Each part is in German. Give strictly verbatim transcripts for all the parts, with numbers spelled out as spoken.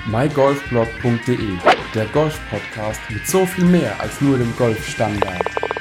my golf blog punkt de, der Golf-Podcast mit so viel mehr als nur dem Golfstandard.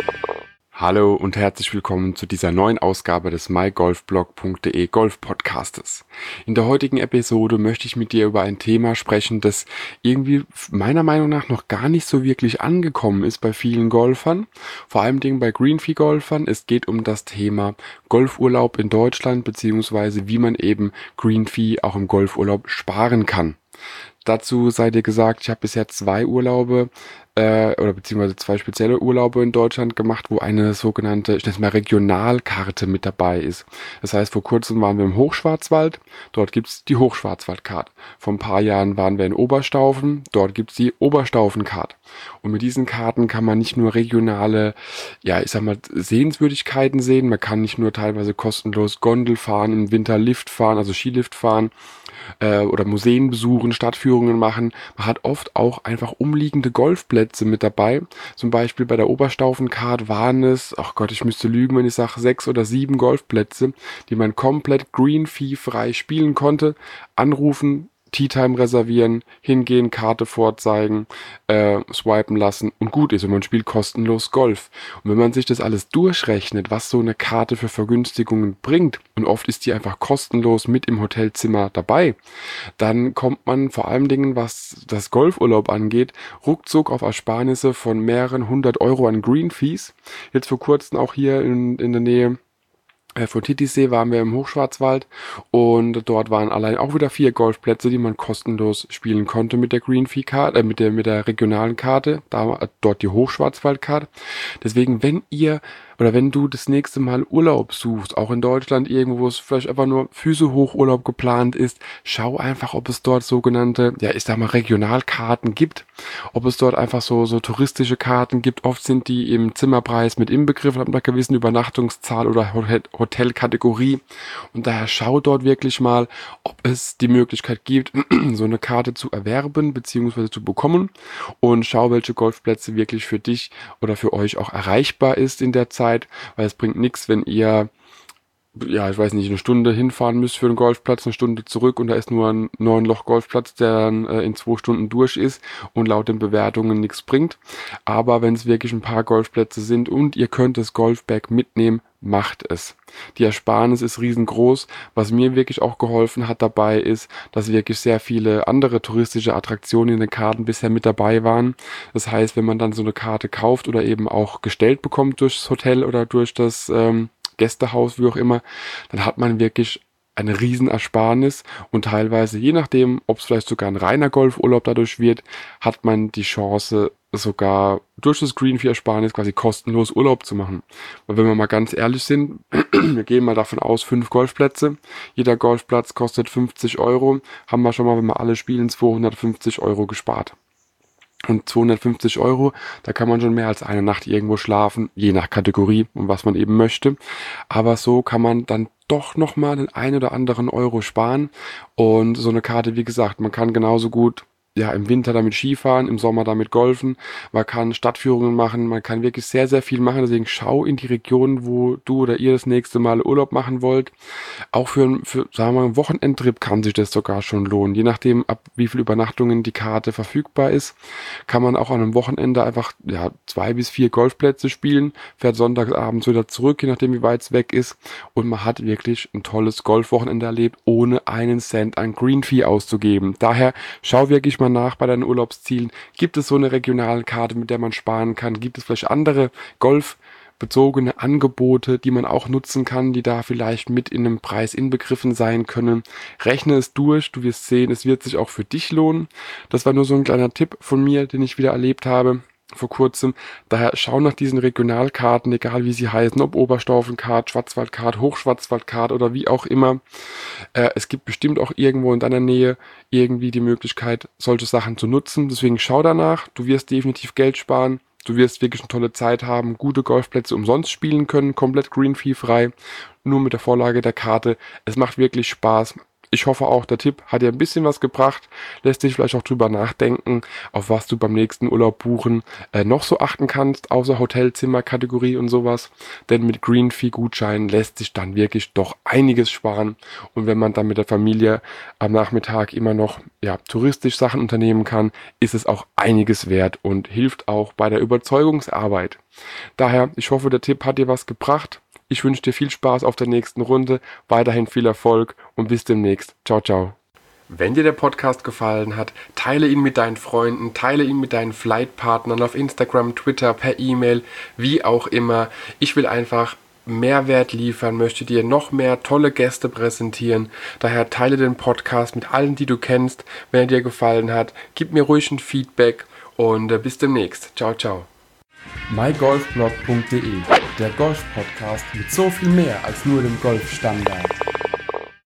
Hallo und herzlich willkommen zu dieser neuen Ausgabe des my golf blog punkt de Golf-Podcastes. In der heutigen Episode möchte ich mit dir über ein Thema sprechen, das irgendwie meiner Meinung nach noch gar nicht so wirklich angekommen ist bei vielen Golfern, vor allem Dingen bei Greenfee-Golfern. Es geht um das Thema Golfurlaub in Deutschland, beziehungsweise wie man eben Greenfee auch im Golfurlaub sparen kann. Dazu sei dir gesagt, ich habe bisher zwei Urlaube äh, oder beziehungsweise zwei spezielle Urlaube in Deutschland gemacht, wo eine sogenannte, ich nenne es mal Regionalkarte mit dabei ist. Das heißt, vor kurzem waren wir im Hochschwarzwald, dort gibt's die Hochschwarzwaldkarte. Vor ein paar Jahren waren wir in Oberstaufen, dort gibt's die Oberstaufenkarte. Und mit diesen Karten kann man nicht nur regionale, ja, ich sag mal, Sehenswürdigkeiten sehen, man kann nicht nur teilweise kostenlos Gondel fahren, im Winter Lift fahren, also Skilift fahren, äh, oder Museen besuchen, Stadtführungen machen. Man hat oft auch einfach umliegende Golfplätze mit dabei. Zum Beispiel bei der Oberstaufenkarte waren es, ach Gott, ich müsste lügen, wenn ich sage, sechs oder sieben Golfplätze, die man komplett Green-Fee-frei spielen konnte. Anrufen, Teatime reservieren, hingehen, Karte vorzeigen, äh, swipen lassen und gut ist und man spielt kostenlos Golf. Und wenn man sich das alles durchrechnet, was so eine Karte für Vergünstigungen bringt, und oft ist die einfach kostenlos mit im Hotelzimmer dabei, dann kommt man vor allen Dingen, was das Golfurlaub angeht, ruckzuck auf Ersparnisse von mehreren hundert Euro an Green-Fees. Jetzt vor kurzem auch hier in, in der Nähe von Titisee waren wir im Hochschwarzwald und dort waren allein auch wieder vier Golfplätze, die man kostenlos spielen konnte mit der Green-Fee-Karte, äh, mit der mit der regionalen Karte, da dort die Hochschwarzwaldkarte. Deswegen, wenn ihr oder wenn du das nächste Mal Urlaub suchst, auch in Deutschland irgendwo, wo es vielleicht einfach nur Füße hoch Urlaub geplant ist, schau einfach, ob es dort sogenannte, ja, ich sag mal Regionalkarten gibt, ob es dort einfach so so touristische Karten gibt. Oft sind die im Zimmerpreis mit inbegriffen, ab einer gewissen Übernachtungszahl oder Hotelkategorie. Und daher schau dort wirklich mal, ob es die Möglichkeit gibt, so eine Karte zu erwerben bzw. zu bekommen, und schau, welche Golfplätze wirklich für dich oder für euch auch erreichbar ist in der Zeit. Weil es bringt nichts, wenn ihr, ja, ich weiß nicht, eine Stunde hinfahren müsst für einen Golfplatz, eine Stunde zurück und da ist nur ein neun Loch Golfplatz, der dann äh, in zwei Stunden durch ist und laut den Bewertungen nichts bringt. Aber wenn es wirklich ein paar Golfplätze sind und ihr könnt das Golfbag mitnehmen, macht es. Die Ersparnis ist riesengroß. Was mir wirklich auch geholfen hat dabei ist, dass wirklich sehr viele andere touristische Attraktionen in den Karten bisher mit dabei waren. Das heißt, wenn man dann so eine Karte kauft oder eben auch gestellt bekommt durchs Hotel oder durch das ähm, Gästehaus, wie auch immer, dann hat man wirklich eine Riesenersparnis und teilweise, je nachdem, ob es vielleicht sogar ein reiner Golfurlaub dadurch wird, hat man die Chance, sogar durch das Greenfee-Ersparnis quasi kostenlos Urlaub zu machen. Weil wenn wir mal ganz ehrlich sind, wir gehen mal davon aus, fünf Golfplätze, jeder Golfplatz kostet fünfzig Euro, haben wir schon mal, wenn wir alle spielen, zweihundertfünfzig Euro gespart. Und zweihundertfünfzig Euro, da kann man schon mehr als eine Nacht irgendwo schlafen, je nach Kategorie und was man eben möchte. Aber so kann man dann doch nochmal den einen oder anderen Euro sparen. Und so eine Karte, wie gesagt, man kann genauso gut ja im Winter damit Skifahren, im Sommer damit golfen, man kann Stadtführungen machen, man kann wirklich sehr, sehr viel machen. Deswegen schau in die Region, wo du oder ihr das nächste Mal Urlaub machen wollt. Auch für, für sagen wir mal, einen Wochenendtrip kann sich das sogar schon lohnen. Je nachdem, ab wie viel Übernachtungen die Karte verfügbar ist, kann man auch an einem Wochenende einfach ja zwei bis vier Golfplätze spielen, fährt sonntagsabends wieder zurück, je nachdem wie weit es weg ist, und man hat wirklich ein tolles Golfwochenende erlebt, ohne einen Cent an Greenfee auszugeben. Daher schau wirklich mal nach bei deinen Urlaubszielen. Gibt es so eine regionale Karte, mit der man sparen kann? Gibt es vielleicht andere golfbezogene Angebote, die man auch nutzen kann, die da vielleicht mit in einem Preis inbegriffen sein können? Rechne es durch, du wirst sehen, es wird sich auch für dich lohnen. Das war nur so ein kleiner Tipp von mir, den ich wieder erlebt habe vor kurzem. Daher schau nach diesen Regionalkarten, egal wie sie heißen, ob Oberstaufenkarte, Schwarzwaldkarte, Hochschwarzwaldkarte oder wie auch immer. Äh, es gibt bestimmt auch irgendwo in deiner Nähe irgendwie die Möglichkeit, solche Sachen zu nutzen. Deswegen schau danach, du wirst definitiv Geld sparen. Du wirst wirklich eine tolle Zeit haben, gute Golfplätze umsonst spielen können, komplett Green-Fee frei, nur mit der Vorlage der Karte. Es macht wirklich Spaß. Ich hoffe auch, der Tipp hat dir ein bisschen was gebracht, lässt dich vielleicht auch drüber nachdenken, auf was du beim nächsten Urlaub buchen äh, noch so achten kannst, außer Hotelzimmerkategorie und sowas. Denn mit Greenfee-Gutscheinen lässt sich dann wirklich doch einiges sparen. Und wenn man dann mit der Familie am Nachmittag immer noch ja, touristisch Sachen unternehmen kann, ist es auch einiges wert und hilft auch bei der Überzeugungsarbeit. Daher, ich hoffe, der Tipp hat dir was gebracht. Ich wünsche dir viel Spaß auf der nächsten Runde, weiterhin viel Erfolg und bis demnächst. Ciao, ciao. Wenn dir der Podcast gefallen hat, teile ihn mit deinen Freunden, teile ihn mit deinen Flightpartnern auf Instagram, Twitter, per E-Mail, wie auch immer. Ich will einfach Mehrwert liefern, möchte dir noch mehr tolle Gäste präsentieren. Daher teile den Podcast mit allen, die du kennst. Wenn er dir gefallen hat, gib mir ruhig ein Feedback und äh, bis demnächst. Ciao, ciao. my golf blog punkt de, der Golf-Podcast mit so viel mehr als nur dem Golfstandard.